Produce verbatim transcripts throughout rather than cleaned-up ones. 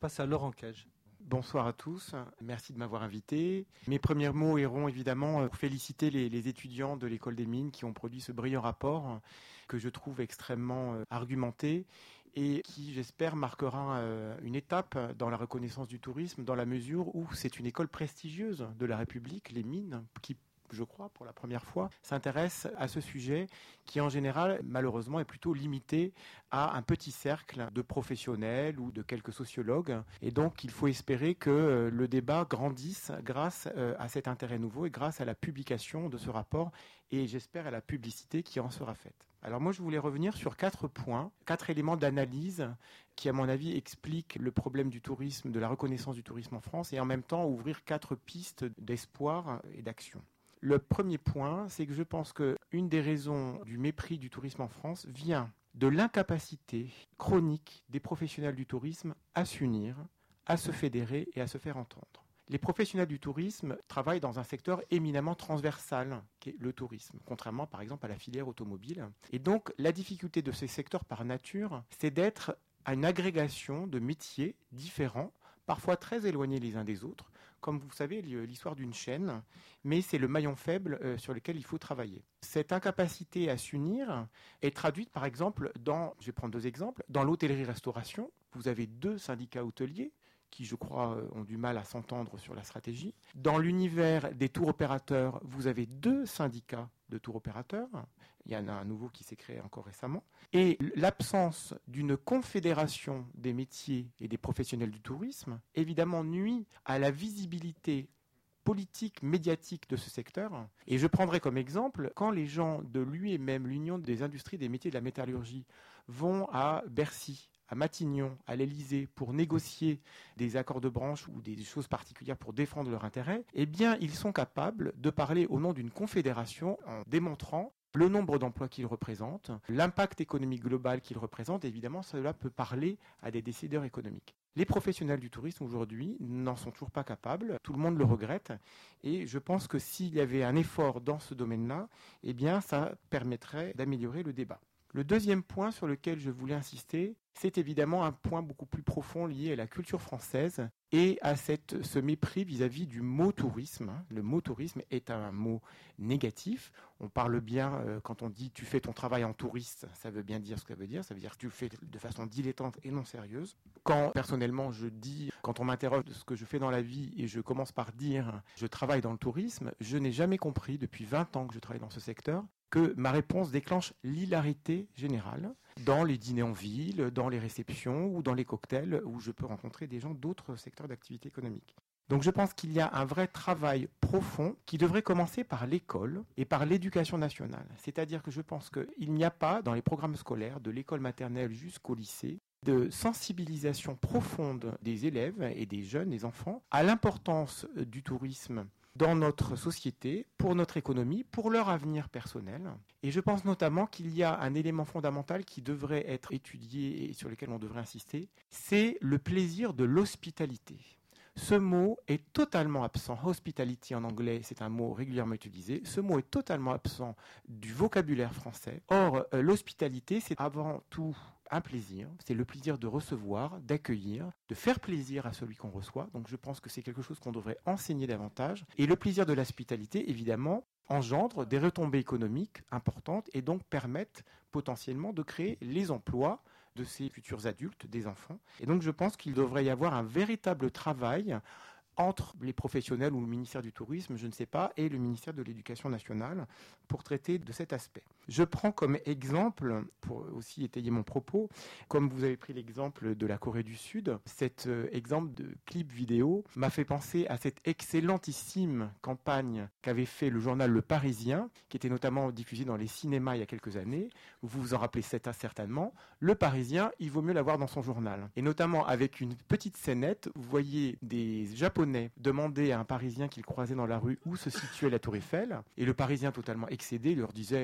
passe à Laurent Cage. Bonsoir à tous, merci de m'avoir invité. Mes premiers mots iront évidemment pour féliciter les, les étudiants de l'École des Mines qui ont produit ce brillant rapport que je trouve extrêmement argumenté et qui, j'espère, marquera une étape dans la reconnaissance du tourisme dans la mesure où c'est une école prestigieuse de la République, les Mines, qui je crois, pour la première fois, s'intéresse à ce sujet qui, en général, malheureusement, est plutôt limité à un petit cercle de professionnels ou de quelques sociologues. Et donc, il faut espérer que le débat grandisse grâce à cet intérêt nouveau et grâce à la publication de ce rapport et, j'espère, à la publicité qui en sera faite. Alors moi, je voulais revenir sur quatre points, quatre éléments d'analyse qui, à mon avis, expliquent le problème du tourisme, de la reconnaissance du tourisme en France et en même temps ouvrir quatre pistes d'espoir et d'action. Le premier point, c'est que je pense qu'une des raisons du mépris du tourisme en France vient de l'incapacité chronique des professionnels du tourisme à s'unir, à se fédérer et à se faire entendre. Les professionnels du tourisme travaillent dans un secteur éminemment transversal, qui est le tourisme, contrairement par exemple à la filière automobile. Et donc la difficulté de ces secteurs par nature, c'est d'être à une agrégation de métiers différents, parfois très éloignés les uns des autres, comme vous savez l'histoire d'une chaîne, mais c'est le maillon faible euh, sur lequel il faut travailler. Cette incapacité à s'unir est traduite par exemple dans, je vais prendre deux exemples, dans l'hôtellerie-restauration, vous avez deux syndicats hôteliers qui, je crois, ont du mal à s'entendre sur la stratégie. Dans l'univers des tours opérateurs, vous avez deux syndicats de tours opérateurs. Il y en a un nouveau qui s'est créé encore récemment. Et l'absence d'une confédération des métiers et des professionnels du tourisme, évidemment, nuit à la visibilité politique, médiatique de ce secteur. Et je prendrai comme exemple, quand les gens de l'U I M, même l'Union des industries des métiers de la métallurgie, vont à Bercy, à Matignon, à l'Élysée, pour négocier des accords de branche ou des choses particulières pour défendre leurs intérêts, eh bien, ils sont capables de parler au nom d'une confédération en démontrant le nombre d'emplois qu'ils représentent, l'impact économique global qu'ils représentent. Évidemment, cela peut parler à des décideurs économiques. Les professionnels du tourisme aujourd'hui n'en sont toujours pas capables, tout le monde le regrette, et je pense que s'il y avait un effort dans ce domaine-là, eh bien, ça permettrait d'améliorer le débat. Le deuxième point sur lequel je voulais insister, c'est évidemment un point beaucoup plus profond lié à la culture française et à cette, ce mépris vis-à-vis du mot tourisme. Le mot tourisme est un mot négatif. On parle bien, euh, quand on dit « tu fais ton travail en touriste », ça veut bien dire ce que ça veut dire. Ça veut dire que tu le fais de façon dilettante et non sérieuse. Quand, personnellement, je dis, quand on m'interroge de ce que je fais dans la vie et je commence par dire « je travaille dans le tourisme », je n'ai jamais compris, depuis vingt ans que je travaille dans ce secteur, que ma réponse déclenche l'hilarité générale dans les dîners en ville, dans les réceptions ou dans les cocktails où je peux rencontrer des gens d'autres secteurs d'activité économique. Donc je pense qu'il y a un vrai travail profond qui devrait commencer par l'école et par l'éducation nationale. C'est-à-dire que je pense qu'il n'y a pas dans les programmes scolaires, de l'école maternelle jusqu'au lycée, de sensibilisation profonde des élèves et des jeunes, des enfants, à l'importance du tourisme dans notre société, pour notre économie, pour leur avenir personnel. Et je pense notamment qu'il y a un élément fondamental qui devrait être étudié et sur lequel on devrait insister, c'est le plaisir de l'hospitalité. Ce mot est totalement absent. Hospitality en anglais, c'est un mot régulièrement utilisé. Ce mot est totalement absent du vocabulaire français. Or, euh, l'hospitalité, c'est avant tout un plaisir. C'est le plaisir de recevoir, d'accueillir, de faire plaisir à celui qu'on reçoit. Donc je pense que c'est quelque chose qu'on devrait enseigner davantage. Et le plaisir de l'hospitalité, évidemment, engendre des retombées économiques importantes et donc permettent potentiellement de créer les emplois de ces futurs adultes, des enfants. Et donc je pense qu'il devrait y avoir un véritable travail entre les professionnels ou le ministère du Tourisme, je ne sais pas, et le ministère de l'Éducation nationale pour traiter de cet aspect. Je prends comme exemple, pour aussi étayer mon propos, comme vous avez pris l'exemple de la Corée du Sud, cet euh, exemple de clip vidéo m'a fait penser à cette excellentissime campagne qu'avait fait le journal Le Parisien, qui était notamment diffusé dans les cinémas il y a quelques années. Vous vous en rappelez certainement. Le Parisien, il vaut mieux l'avoir dans son journal. Et notamment avec une petite scénette, vous voyez des Japonais demander à un Parisien qu'il croisait dans la rue où se situait la Tour Eiffel, et le Parisien totalement excédé leur disait euh, «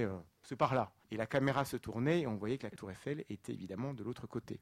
c'est par là. Et la caméra se tournait et on voyait que la tour Eiffel était évidemment de l'autre côté.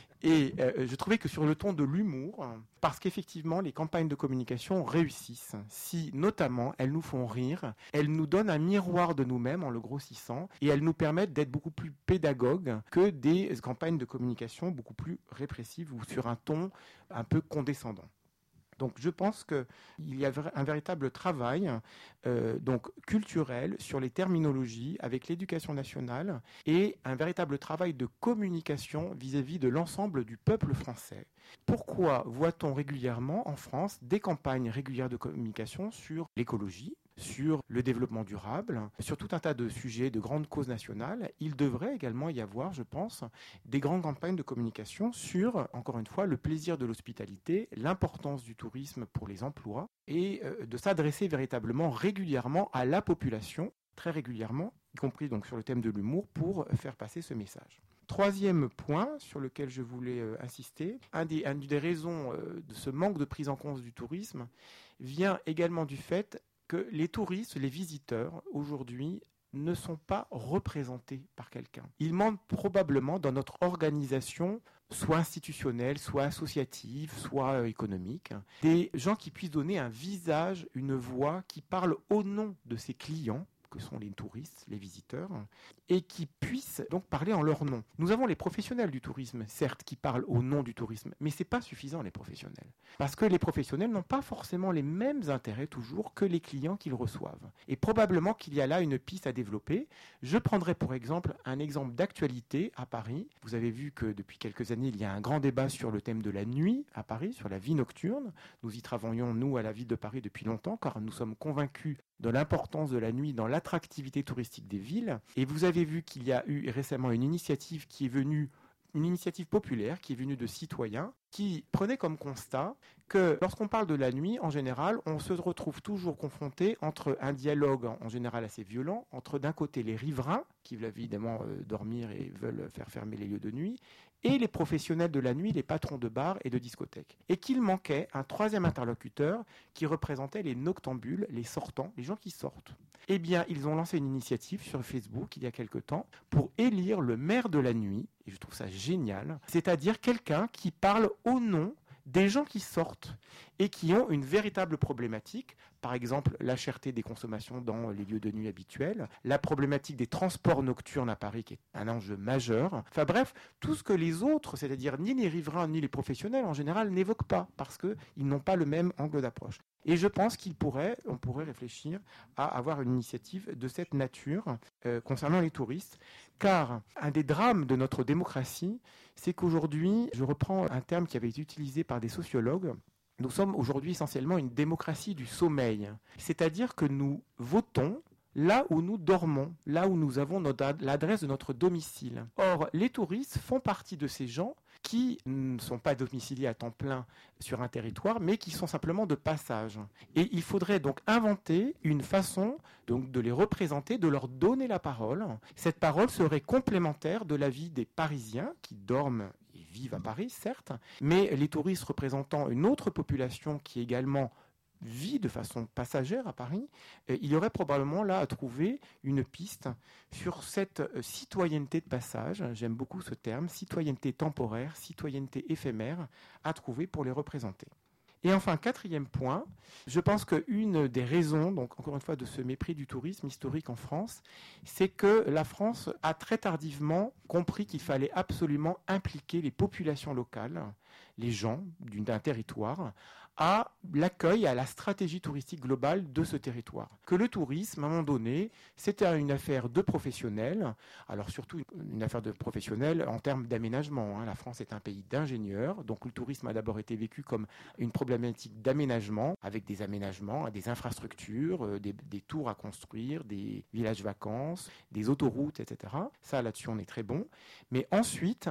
Et euh, je trouvais que sur le ton de l'humour, parce qu'effectivement les campagnes de communication réussissent, si notamment elles nous font rire, elles nous donnent un miroir de nous-mêmes en le grossissant et elles nous permettent d'être beaucoup plus pédagogues que des campagnes de communication beaucoup plus répressives ou sur un ton un peu condescendant. Donc je pense qu'il y a un véritable travail euh, donc culturel sur les terminologies avec l'éducation nationale et un véritable travail de communication vis-à-vis de l'ensemble du peuple français. Pourquoi voit-on régulièrement en France des campagnes régulières de communication sur l'écologie, sur le développement durable, sur tout un tas de sujets, de grandes causes nationales? Il devrait également y avoir, je pense, des grandes campagnes de communication sur, encore une fois, le plaisir de l'hospitalité, l'importance du tourisme pour les emplois et euh, de s'adresser véritablement régulièrement à la population, très régulièrement, y compris donc sur le thème de l'humour, pour faire passer ce message. Troisième point sur lequel je voulais euh, insister, un des, une des raisons euh, de ce manque de prise en compte du tourisme vient également du fait que les touristes, les visiteurs, aujourd'hui, ne sont pas représentés par quelqu'un. Il manque probablement dans notre organisation, soit institutionnelle, soit associative, soit euh, économique, des gens qui puissent donner un visage, une voix, qui parlent au nom de ses clients, que sont les touristes, les visiteurs, et qui puissent donc parler en leur nom. Nous avons les professionnels du tourisme, certes, qui parlent au nom du tourisme, mais ce n'est pas suffisant, les professionnels. Parce que les professionnels n'ont pas forcément les mêmes intérêts toujours que les clients qu'ils reçoivent. Et probablement qu'il y a là une piste à développer. Je prendrai pour exemple un exemple d'actualité à Paris. Vous avez vu que depuis quelques années, il y a un grand débat sur le thème de la nuit à Paris, sur la vie nocturne. Nous y travaillons, nous, à la ville de Paris depuis longtemps, car nous sommes convaincus de l'importance de la nuit dans l'attractivité touristique des villes. Et vous avez vu qu'il y a eu récemment une initiative qui est venue, une initiative populaire qui est venue de citoyens qui prenaient comme constat que lorsqu'on parle de la nuit, en général, on se retrouve toujours confronté entre un dialogue en général assez violent, entre d'un côté les riverains, qui veulent évidemment euh, dormir et veulent faire fermer les lieux de nuit, et les professionnels de la nuit, les patrons de bars et de discothèques. Et qu'il manquait un troisième interlocuteur qui représentait les noctambules, les sortants, les gens qui sortent. Eh bien, ils ont lancé une initiative sur Facebook il y a quelque temps pour élire le maire de la nuit, et je trouve ça génial, c'est-à-dire quelqu'un qui parle au nom des gens qui sortent et qui ont une véritable problématique, par exemple la cherté des consommations dans les lieux de nuit habituels, la problématique des transports nocturnes à Paris qui est un enjeu majeur, enfin bref, tout ce que les autres, c'est-à-dire ni les riverains ni les professionnels en général, n'évoquent pas parce qu'ils n'ont pas le même angle d'approche. Et je pense qu'il pourrait, on pourrait réfléchir à avoir une initiative de cette nature euh, concernant les touristes, car un des drames de notre démocratie, c'est qu'aujourd'hui, je reprends un terme qui avait été utilisé par des sociologues, nous sommes aujourd'hui essentiellement une démocratie du sommeil, c'est-à-dire que nous votons là où nous dormons, là où nous avons notre, l'adresse de notre domicile. Or, les touristes font partie de ces gens qui ne sont pas domiciliés à temps plein sur un territoire, mais qui sont simplement de passage. Et il faudrait donc inventer une façon donc, de les représenter, de leur donner la parole. Cette parole serait complémentaire de la vie des Parisiens qui dorment et vivent à Paris, certes, mais les touristes représentant une autre population qui également vit de façon passagère à Paris, il y aurait probablement là à trouver une piste sur cette citoyenneté de passage, j'aime beaucoup ce terme, citoyenneté temporaire, citoyenneté éphémère, à trouver pour les représenter. Et enfin, quatrième point, je pense qu'une des raisons, donc encore une fois, de ce mépris du tourisme historique en France, c'est que la France a très tardivement compris qu'il fallait absolument impliquer les populations locales, les gens d'un territoire, à l'accueil, à la stratégie touristique globale de ce territoire. Que le tourisme, à un moment donné, c'était une affaire de professionnels, alors surtout une affaire de professionnels en termes d'aménagement. Hein. La France est un pays d'ingénieurs, donc le tourisme a d'abord été vécu comme une problématique d'aménagement, avec des aménagements, des infrastructures, des, des tours à construire, des villages vacances, des autoroutes, et cetera. Ça, là-dessus, on est très bon. Mais ensuite,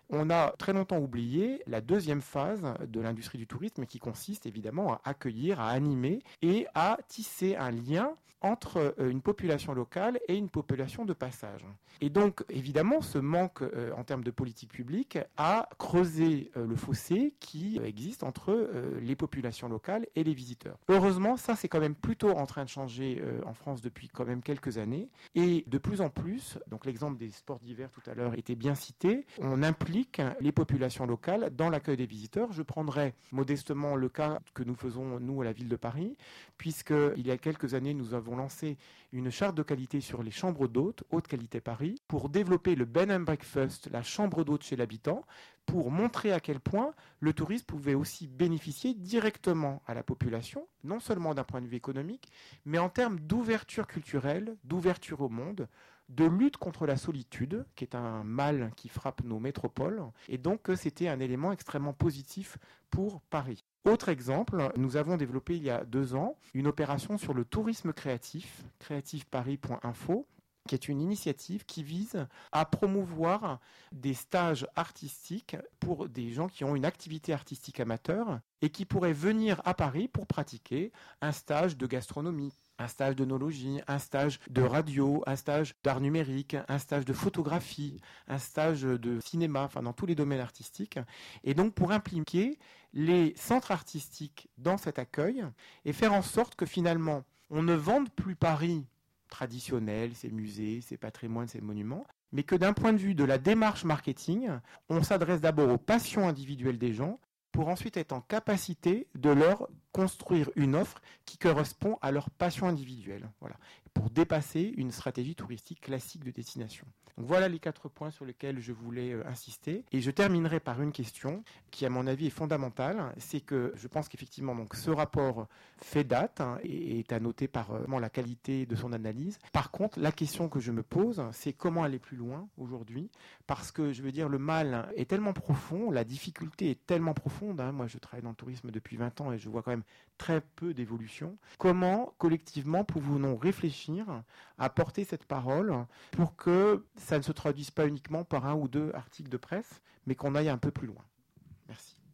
on a très longtemps oublié la deuxième phase de l'industrie du tourisme qui consiste évidemment à accueillir, à animer et à tisser un lien entre une population locale et une population de passage. Et donc, évidemment, ce manque euh, en termes de politique publique a creusé euh, le fossé qui existe entre euh, les populations locales et les visiteurs. Heureusement, ça, c'est quand même plutôt en train de changer euh, en France depuis quand même quelques années. Et de plus en plus, donc l'exemple des sports d'hiver tout à l'heure était bien cité, on implique les populations locales dans l'accueil des visiteurs. Je prendrai modestement le cas que nous faisons, nous, à la ville de Paris, puisqu'il y a quelques années, nous avons lancé une charte de qualité sur les chambres d'hôtes, haute qualité Paris, pour développer le bed and breakfast, la chambre d'hôte chez l'habitant, pour montrer à quel point le tourisme pouvait aussi bénéficier directement à la population, non seulement d'un point de vue économique, mais en termes d'ouverture culturelle, d'ouverture au monde, de lutte contre la solitude, qui est un mal qui frappe nos métropoles, et donc c'était un élément extrêmement positif pour Paris. Autre exemple, nous avons développé il y a deux ans une opération sur le tourisme créatif, créative paris point info, qui est une initiative qui vise à promouvoir des stages artistiques pour des gens qui ont une activité artistique amateur et qui pourraient venir à Paris pour pratiquer un stage de gastronomie, un stage d'œnologie, un stage de radio, un stage d'art numérique, un stage de photographie, un stage de cinéma, enfin dans tous les domaines artistiques. Et donc pour impliquer les centres artistiques dans cet accueil et faire en sorte que finalement on ne vende plus Paris traditionnel, ses musées, ses patrimoines, ses monuments, mais que d'un point de vue de la démarche marketing, on s'adresse d'abord aux passions individuelles des gens pour ensuite être en capacité de leur construire une offre qui correspond à leur passion individuelle. Voilà, pour dépasser une stratégie touristique classique de destination. Donc voilà les quatre points sur lesquels je voulais euh, insister. Et je terminerai par une question qui, à mon avis, est fondamentale. C'est que je pense qu'effectivement, donc, ce rapport fait date hein, et est à noter par euh, la qualité de son analyse. Par contre, la question que je me pose, c'est comment aller plus loin aujourd'hui, parce que, je veux dire, le mal est tellement profond, la difficulté est tellement profonde. Hein. Moi, je travaille dans le tourisme depuis vingt ans et je vois quand même très peu d'évolution. Comment, collectivement, pouvons-nous réfléchir à porter cette parole pour que ça ne se traduise pas uniquement par un ou deux articles de presse, mais qu'on aille un peu plus loin. Merci.